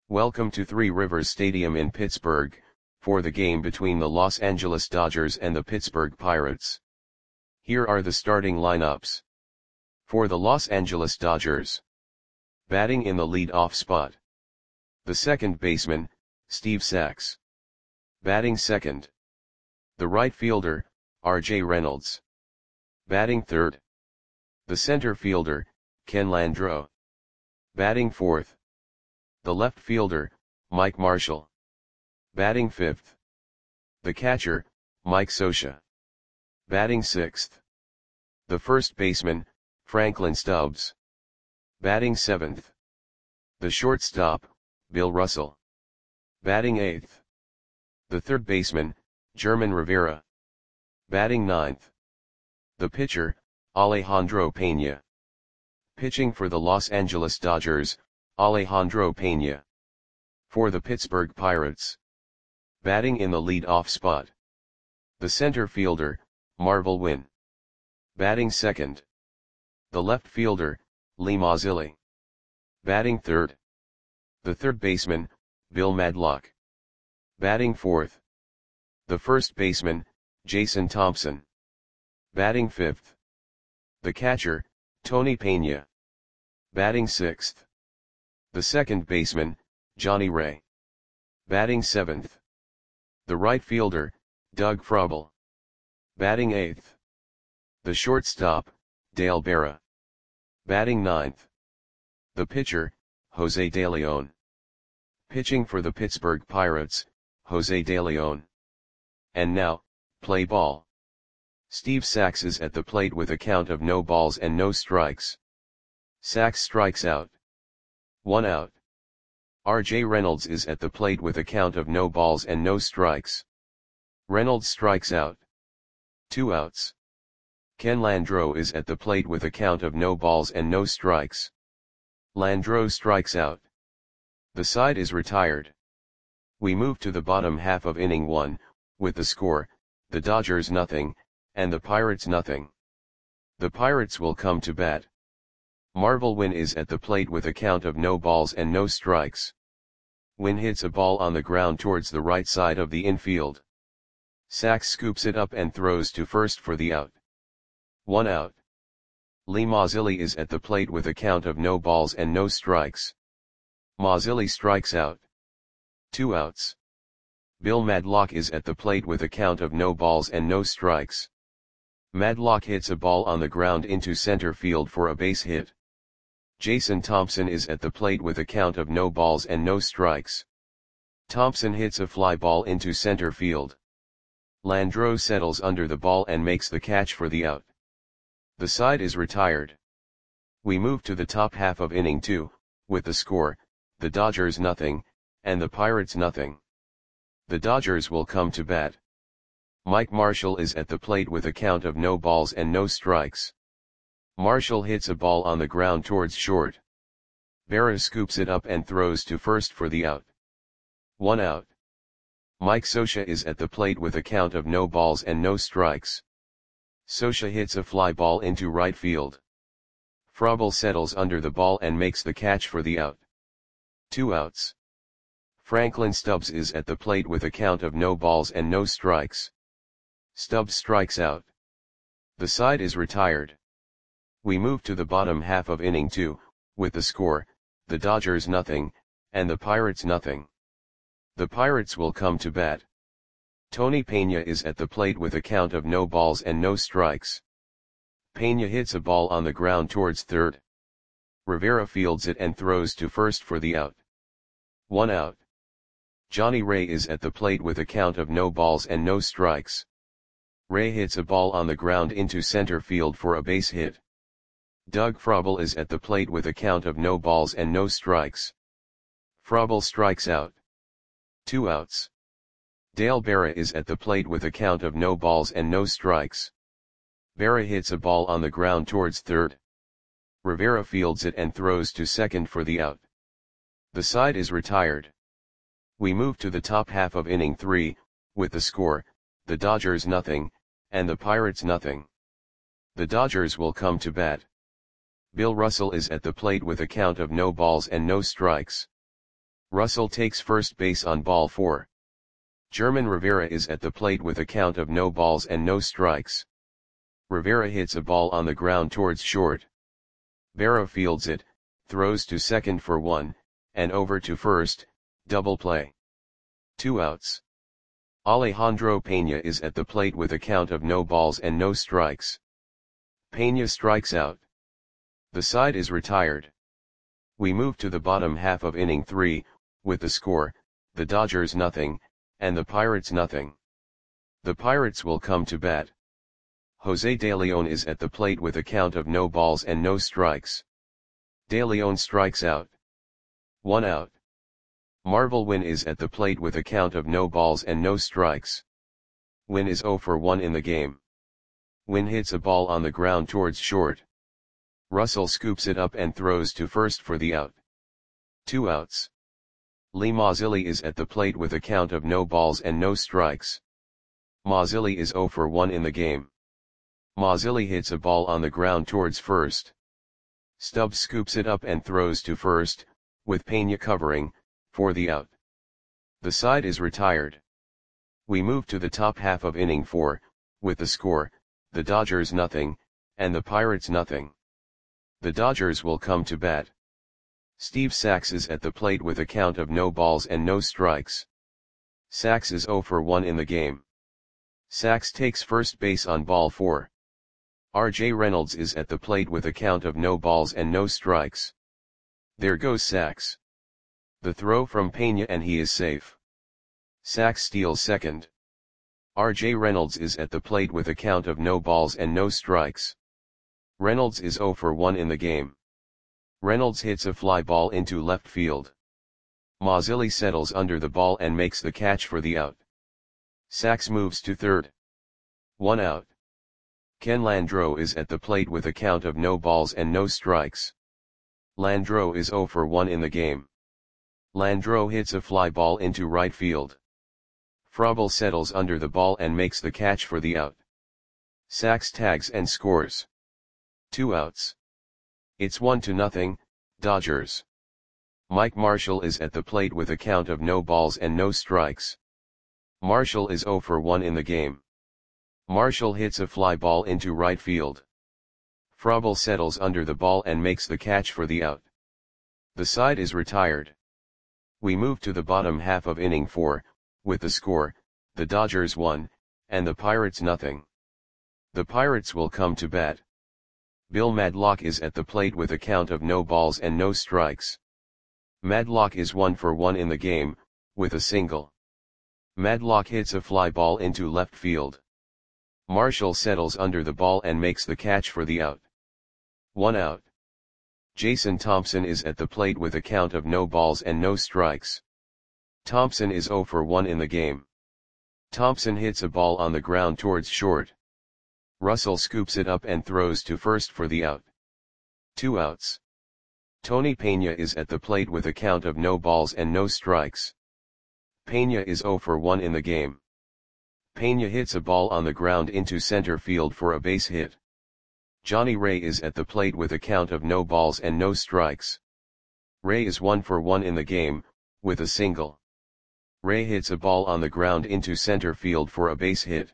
Welcome to Three Rivers Stadium in Pittsburgh, for the game between the Los Angeles Dodgers and the Pittsburgh Pirates. Here are the starting lineups. For the Los Angeles Dodgers. Batting in the lead-off spot. The second baseman, Steve Sax. Batting second. The right fielder, R.J. Reynolds. Batting third. The center fielder, Ken Landreaux. Batting fourth. The left fielder, Mike Marshall. Batting fifth. The catcher, Mike Scioscia. Batting sixth. The first baseman, Franklin Stubbs. Batting seventh. The shortstop, Bill Russell. Batting eighth. The third baseman, German Rivera. Batting ninth. The pitcher, Alejandro Pena. Pitching for the Los Angeles Dodgers, Alejandro Pena. For the Pittsburgh Pirates. Batting in the lead-off spot. The center fielder, Marvell Wynn. Batting second. The left fielder, Lee Mazzilli. Batting third. The third baseman, Bill Madlock. Batting fourth. The first baseman, Jason Thompson. Batting fifth. The catcher, Tony Pena. Batting sixth. The second baseman, Johnny Ray. Batting seventh. The right fielder, Doug Frobel. Batting eighth. The shortstop, Dale Berra. Batting ninth. The pitcher, Jose De Leon. Pitching for the Pittsburgh Pirates, Jose De Leon. And now, play ball. Steve Sax is at the plate with a count of no balls and no strikes. Sax strikes out. 1 out. R.J. Reynolds is at the plate with a count of no balls and no strikes. Reynolds strikes out. 2 outs. Ken Landreaux is at the plate with a count of no balls and no strikes. Landreaux strikes out. The side is retired. We move to the bottom half of inning 1, with the score, the Dodgers nothing, and the Pirates nothing. The Pirates will come to bat. Marvell Wynn is at the plate with a count of no balls and no strikes. Wynn hits a ball on the ground towards the right side of the infield. Sax scoops it up and throws to first for the out. 1 out. Lee Mazzilli is at the plate with a count of no balls and no strikes. Mazzilli strikes out. 2 outs. Bill Madlock is at the plate with a count of no balls and no strikes. Madlock hits a ball on the ground into center field for a base hit. Jason Thompson is at the plate with a count of no balls and no strikes. Thompson hits a fly ball into center field. Landreaux settles under the ball and makes the catch for the out. The side is retired. We move to the top half of inning 2, with the score, the Dodgers nothing, and the Pirates nothing. The Dodgers will come to bat. Mike Marshall is at the plate with a count of no balls and no strikes. Marshall hits a ball on the ground towards short. Berra scoops it up and throws to first for the out. 1 out. Mike Scioscia is at the plate with a count of no balls and no strikes. Scioscia hits a fly ball into right field. Frobel settles under the ball and makes the catch for the out. 2 outs. Franklin Stubbs is at the plate with a count of no balls and no strikes. Stubbs strikes out. The side is retired. We move to the bottom half of inning 2, with the score, the Dodgers nothing, and the Pirates nothing. The Pirates will come to bat. Tony Pena is at the plate with a count of no balls and no strikes. Pena hits a ball on the ground towards third. Rivera fields it and throws to first for the out. 1 out. Johnny Ray is at the plate with a count of no balls and no strikes. Ray hits a ball on the ground into center field for a base hit. Doug Frobel is at the plate with a count of no balls and no strikes. Frobel strikes out. 2 outs. Dale Berra is at the plate with a count of no balls and no strikes. Berra hits a ball on the ground towards third. Rivera fields it and throws to second for the out. The side is retired. We move to the top half of inning 3, with the score, the Dodgers nothing, and the Pirates nothing. The Dodgers will come to bat. Bill Russell is at the plate with a count of no balls and no strikes. Russell takes first base on ball 4. German Rivera is at the plate with a count of no balls and no strikes. Rivera hits a ball on the ground towards short. Berra fields it, throws to second for 1, and over to first, double play. 2 outs. Alejandro Peña is at the plate with a count of no balls and no strikes. Peña strikes out. The side is retired. We move to the bottom half of inning 3, with the score, the Dodgers nothing, and the Pirates nothing. The Pirates will come to bat. Jose De Leon is at the plate with a count of no balls and no strikes. De Leon strikes out. 1 out. Marvel Wynn is at the plate with a count of no balls and no strikes. Wynn is 0 for 1 in the game. Wynn hits a ball on the ground towards short. Russell scoops it up and throws to first for the out. 2 outs. Lee Mazzilli is at the plate with a count of no balls and no strikes. Mazzilli is 0 for 1 in the game. Mazzilli hits a ball on the ground towards first. Stubbs scoops it up and throws to first, with Peña covering, for the out. The side is retired. We move to the top half of inning 4, with the score, the Dodgers nothing, and the Pirates nothing. The Dodgers will come to bat. Steve Sax is at the plate with a count of no balls and no strikes. Sax is 0 for 1 in the game. Sax takes first base on ball 4. R.J. Reynolds is at the plate with a count of no balls and no strikes. There goes Sax. The throw from Peña and he is safe. Sax steals second. R.J. Reynolds is at the plate with a count of no balls and no strikes. Reynolds is 0 for 1 in the game. Reynolds hits a fly ball into left field. Mazzilli settles under the ball and makes the catch for the out. Sax moves to third. 1 out. Ken Landreau is at the plate with a count of no balls and no strikes. Landreau is 0 for 1 in the game. Landreau hits a fly ball into right field. Frobel settles under the ball and makes the catch for the out. Sax tags and scores. 2 outs. It's 1-0, Dodgers. Mike Marshall is at the plate with a count of no balls and no strikes. Marshall is 0 for 1 in the game. Marshall hits a fly ball into right field. Frobel settles under the ball and makes the catch for the out. The side is retired. We move to the bottom half of inning 4, with the score, the Dodgers 1, and the Pirates nothing. The Pirates will come to bat. Bill Madlock is at the plate with a count of no balls and no strikes. Madlock is 1 for 1 in the game, with a single. Madlock hits a fly ball into left field. Marshall settles under the ball and makes the catch for the out. 1 out. Jason Thompson is at the plate with a count of no balls and no strikes. Thompson is 0 for 1 in the game. Thompson hits a ball on the ground towards short. Russell scoops it up and throws to first for the out. 2 outs. Tony Peña is at the plate with a count of no balls and no strikes. Peña is 0 for 1 in the game. Peña hits a ball on the ground into center field for a base hit. Johnny Ray is at the plate with a count of no balls and no strikes. Ray is 1 for 1 in the game, with a single. Ray hits a ball on the ground into center field for a base hit.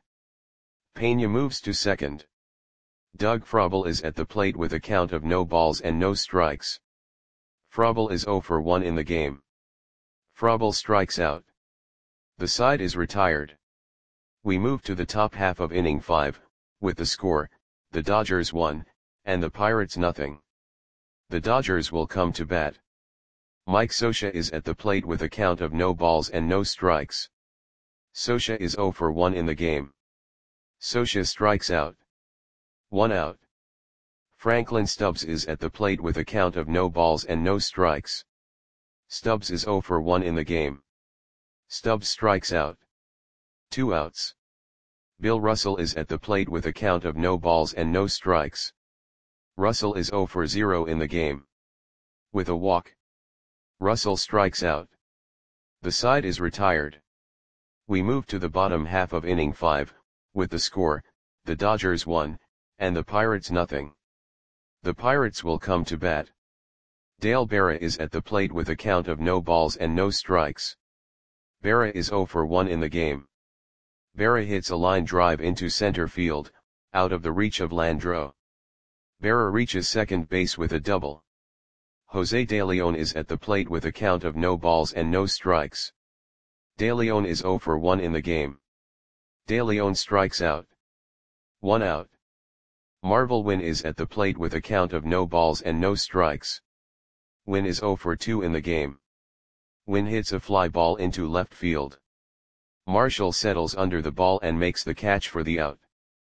Peña moves to second. Doug Frobel is at the plate with a count of no balls and no strikes. Frobel is 0 for 1 in the game. Frobel strikes out. The side is retired. We move to the top half of inning 5, with the score, the Dodgers 1, and the Pirates nothing. The Dodgers will come to bat. Mike Scioscia is at the plate with a count of no balls and no strikes. Scioscia is 0 for 1 in the game. Scioscia strikes out. 1 out. Franklin Stubbs is at the plate with a count of no balls and no strikes. Stubbs is 0 for 1 in the game. Stubbs strikes out. 2 outs. Bill Russell is at the plate with a count of no balls and no strikes. Russell is 0 for 0 in the game. With a walk. Russell strikes out. The side is retired. We move to the bottom half of inning 5, with the score, the Dodgers 1, and the Pirates nothing. The Pirates will come to bat. Dale Berra is at the plate with a count of no balls and no strikes. Berra is 0 for 1 in the game. Berra hits a line drive into center field, out of the reach of Landreau. Berra reaches second base with a double. Jose De Leon is at the plate with a count of no balls and no strikes. De Leon is 0 for 1 in the game. De Leon strikes out. 1 out. Marvel Wynn is at the plate with a count of no balls and no strikes. Wynn is 0 for 2 in the game. Wynn hits a fly ball into left field. Marshall settles under the ball and makes the catch for the out.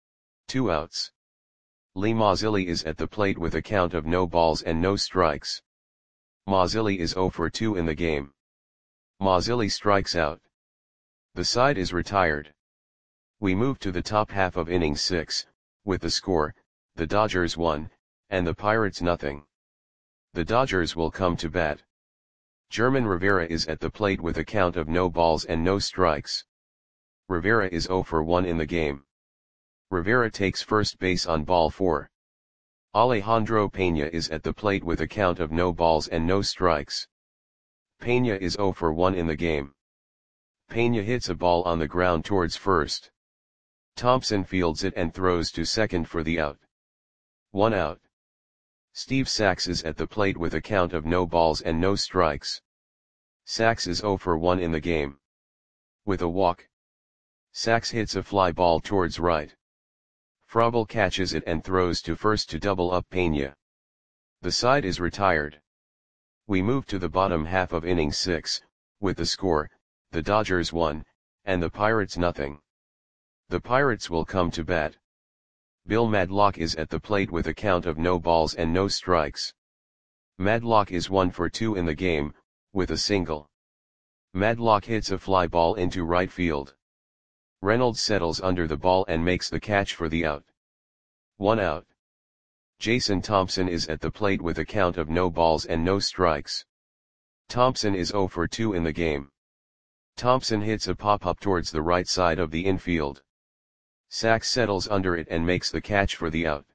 2 outs. Lee Mazzilli is at the plate with a count of no balls and no strikes. Mazzilli is 0 for 2 in the game. Mazzilli strikes out. The side is retired. We move to the top half of inning 6, with the score, the Dodgers 1, and the Pirates nothing. The Dodgers will come to bat. German Rivera is at the plate with a count of no balls and no strikes. Rivera is 0 for 1 in the game. Rivera takes first base on ball 4. Alejandro Pena is at the plate with a count of no balls and no strikes. Pena is 0 for 1 in the game. Pena hits a ball on the ground towards first. Thompson fields it and throws to second for the out. 1 out. Steve Sax is at the plate with a count of no balls and no strikes. Sax is 0 for 1 in the game. With a walk, Sax hits a fly ball towards right. Frobel catches it and throws to first to double up Pena. The side is retired. We move to the bottom half of inning 6, with the score, the Dodgers 1, and the Pirates nothing. The Pirates will come to bat. Bill Madlock is at the plate with a count of no balls and no strikes. Madlock is 1 for 2 in the game, with a single. Madlock hits a fly ball into right field. Reynolds settles under the ball and makes the catch for the out. 1 out. Jason Thompson is at the plate with a count of no balls and no strikes. Thompson is 0 for 2 in the game. Thompson hits a pop-up towards the right side of the infield. Sax settles under it and makes the catch for the out.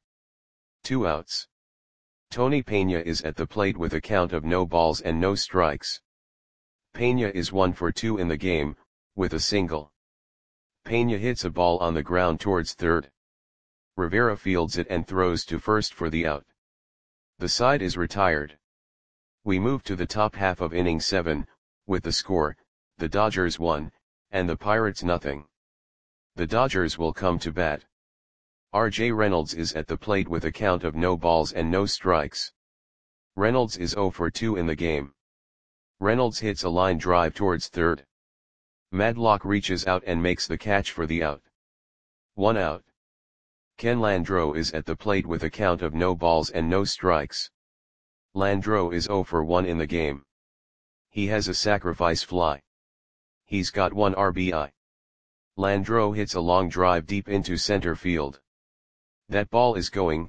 2 outs. Tony Pena is at the plate with a count of no balls and no strikes. Pena is 1 for 2 in the game, with a single. Pena hits a ball on the ground towards third. Rivera fields it and throws to first for the out. The side is retired. We move to the top half of inning 7, with the score, the Dodgers 1, and the Pirates nothing. The Dodgers will come to bat. R.J. Reynolds is at the plate with a count of no balls and no strikes. Reynolds is 0 for 2 in the game. Reynolds hits a line drive towards third. Madlock reaches out and makes the catch for the out. 1 out. Ken Landreau is at the plate with a count of no balls and no strikes. Landreau is 0 for 1 in the game. He has a sacrifice fly. He's got 1 RBI. Landreau hits a long drive deep into center field. That ball is gone.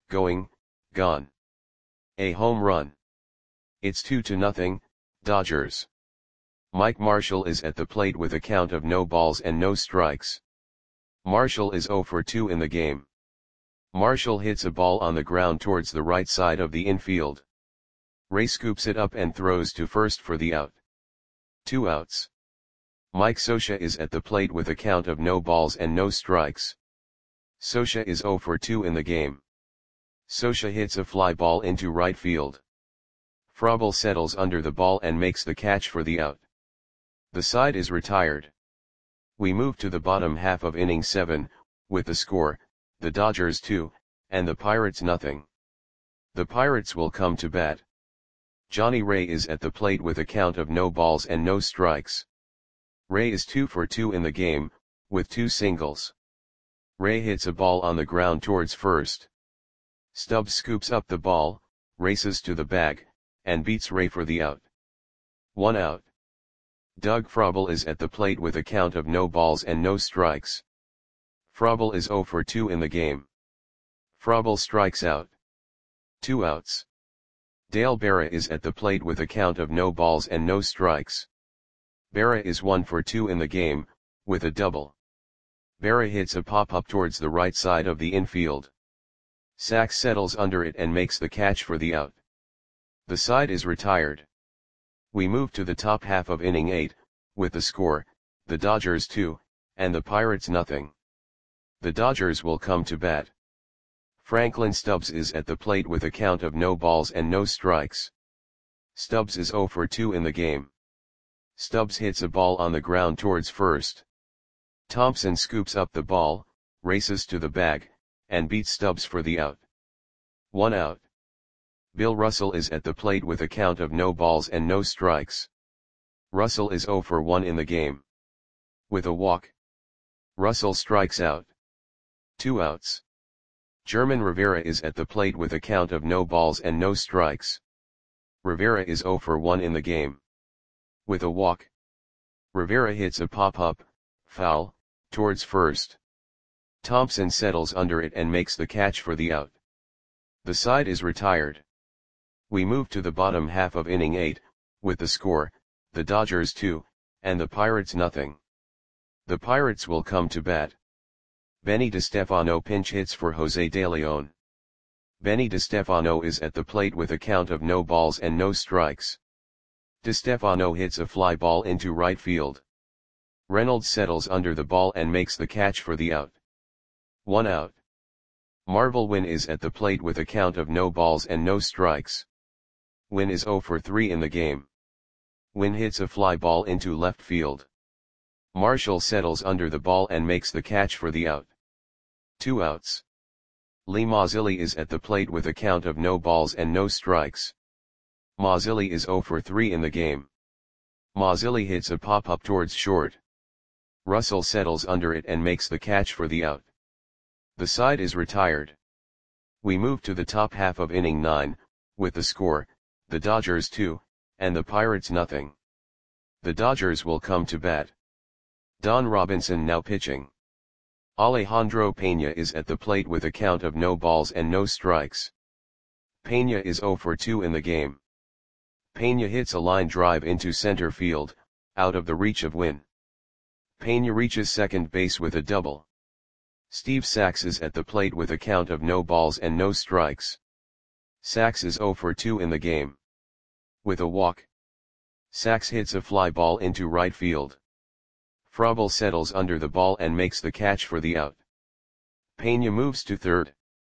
A home run. It's 2-0, Dodgers. Mike Marshall is at the plate with a count of no balls and no strikes. Marshall is 0 for 2 in the game. Marshall hits a ball on the ground towards the right side of the infield. Ray scoops it up and throws to first for the out. 2 outs. Mike Scioscia is at the plate with a count of no balls and no strikes. Scioscia is 0 for 2 in the game. Scioscia hits a fly ball into right field. Frobel settles under the ball and makes the catch for the out. The side is retired. We move to the bottom half of inning 7, with the score, the Dodgers 2, and the Pirates nothing. The Pirates will come to bat. Johnny Ray is at the plate with a count of no balls and no strikes. Ray is 2 for 2 in the game, with 2 singles. Ray hits a ball on the ground towards first. Stubbs scoops up the ball, races to the bag, and beats Ray for the out. 1 out. Doug Frobel is at the plate with a count of no balls and no strikes. Frobel is 0 for 2 in the game. Frobel strikes out. 2 outs. Dale Berra is at the plate with a count of no balls and no strikes. Berra is 1 for 2 in the game, with a double. Berra hits a pop-up towards the right side of the infield. Sax settles under it and makes the catch for the out. The side is retired. We move to the top half of inning 8, with the score, the Dodgers 2, and the Pirates nothing. The Dodgers will come to bat. Franklin Stubbs is at the plate with a count of no balls and no strikes. Stubbs is 0 for 2 in the game. Stubbs hits a ball on the ground towards first. Thompson scoops up the ball, races to the bag, and beats Stubbs for the out. 1 out. Bill Russell is at the plate with a count of no balls and no strikes. Russell is 0 for 1 in the game. With a walk, Russell strikes out. 2 outs. German Rivera is at the plate with a count of no balls and no strikes. Rivera is 0 for 1 in the game. With a walk, Rivera hits a pop-up, foul, towards first. Thompson settles under it and makes the catch for the out. The side is retired. We move to the bottom half of inning 8, with the score, the Dodgers 2, and the Pirates nothing. The Pirates will come to bat. Benny DeStefano pinch hits for Jose De Leon. Benny DeStefano is at the plate with a count of no balls and no strikes. DeStefano hits a fly ball into right field. Reynolds settles under the ball and makes the catch for the out. 1 out. Marvel Wynn is at the plate with a count of no balls and no strikes. Wynn is 0 for 3 in the game. Wynn hits a fly ball into left field. Marshall settles under the ball and makes the catch for the out. 2 outs. Lee Mazzilli is at the plate with a count of no balls and no strikes. Mazzilli is 0 for 3 in the game. Mazzilli hits a pop-up towards short. Russell settles under it and makes the catch for the out. The side is retired. We move to the top half of inning 9, with the score, the Dodgers 2, and the Pirates nothing. The Dodgers will come to bat. Don Robinson now pitching. Alejandro Pena is at the plate with a count of no balls and no strikes. Pena is 0 for 2 in the game. Pena hits a line drive into center field, out of the reach of Wynn. Pena reaches second base with a double. Steve Sax is at the plate with a count of no balls and no strikes. Sax is 0 for 2 in the game. With a walk, Sax hits a fly ball into right field. Frobel settles under the ball and makes the catch for the out. Pena moves to third.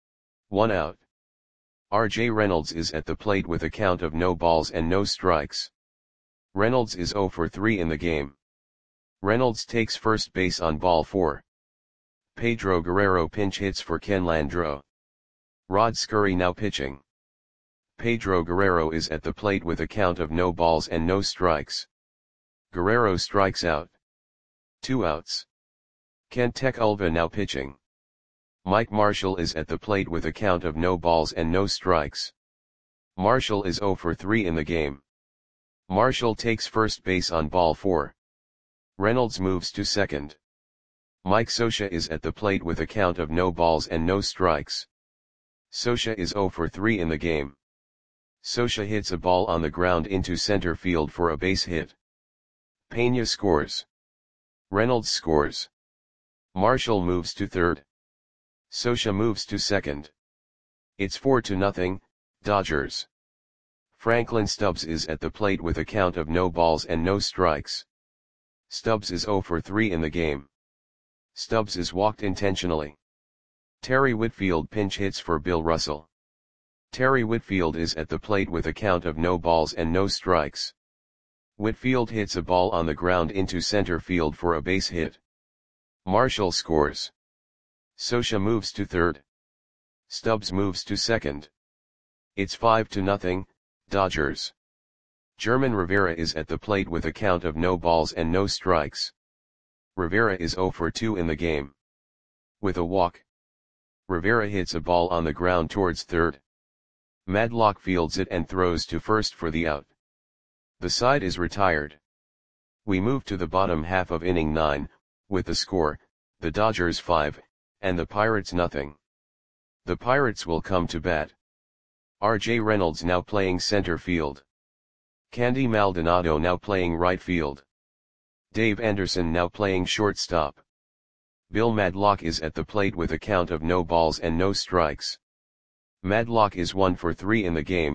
1 out. R.J. Reynolds is at the plate with a count of no balls and no strikes. Reynolds is 0 for 3 in the game. Reynolds takes first base on ball 4. Pedro Guerrero pinch hits for Ken Landreau. Rod Scurry now pitching. Pedro Guerrero is at the plate with a count of no balls and no strikes. Guerrero strikes out. 2 outs. Kentech Ulva now pitching. Mike Marshall is at the plate with a count of no balls and no strikes. Marshall is 0 for 3 in the game. Marshall takes first base on ball 4. Reynolds moves to second. Mike Scioscia is at the plate with a count of no balls and no strikes. Scioscia is 0 for 3 in the game. Scioscia hits a ball on the ground into center field for a base hit. Pena scores. Reynolds scores. Marshall moves to third. Scioscia moves to second. It's 4-0, Dodgers. Franklin Stubbs is at the plate with a count of no balls and no strikes. Stubbs is 0 for 3 in the game. Stubbs is walked intentionally. Terry Whitfield pinch hits for Bill Russell. Terry Whitfield is at the plate with a count of no balls and no strikes. Whitfield hits a ball on the ground into center field for a base hit. Marshall scores. Scioscia moves to third. Stubbs moves to second. It's 5-0, Dodgers. German Rivera is at the plate with a count of no balls and no strikes. Rivera is 0 for 2 in the game. With a walk, Rivera hits a ball on the ground towards third. Madlock fields it and throws to first for the out. The side is retired. We move to the bottom half of inning 9, with the score, the Dodgers 5, and the Pirates nothing. The Pirates will come to bat. R.J. Reynolds now playing center field. Candy Maldonado now playing right field. Dave Anderson now playing shortstop. Bill Madlock is at the plate with a count of no balls and no strikes. Madlock is 1 for 3 in the game,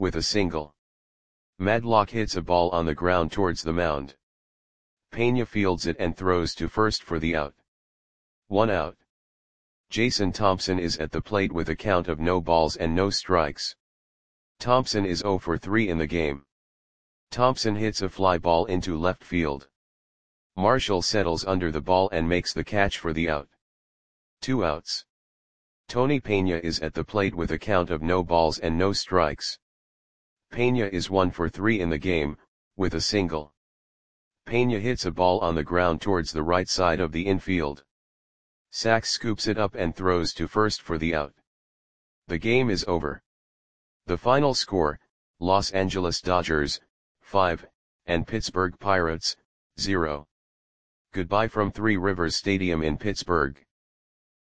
with a single. Madlock hits a ball on the ground towards the mound. Pena fields it and throws to first for the out. 1 out. Jason Thompson is at the plate with a count of no balls and no strikes. Thompson is 0 for 3 in the game. Thompson hits a fly ball into left field. Marshall settles under the ball and makes the catch for the out. 2 outs. Tony Pena is at the plate with a count of no balls and no strikes. Pena is 1 for 3 in the game, with a single. Pena hits a ball on the ground towards the right side of the infield. Sachs scoops it up and throws to first for the out. The game is over. The final score, Los Angeles Dodgers, 5, and Pittsburgh Pirates, 0. Goodbye from Three Rivers Stadium in Pittsburgh.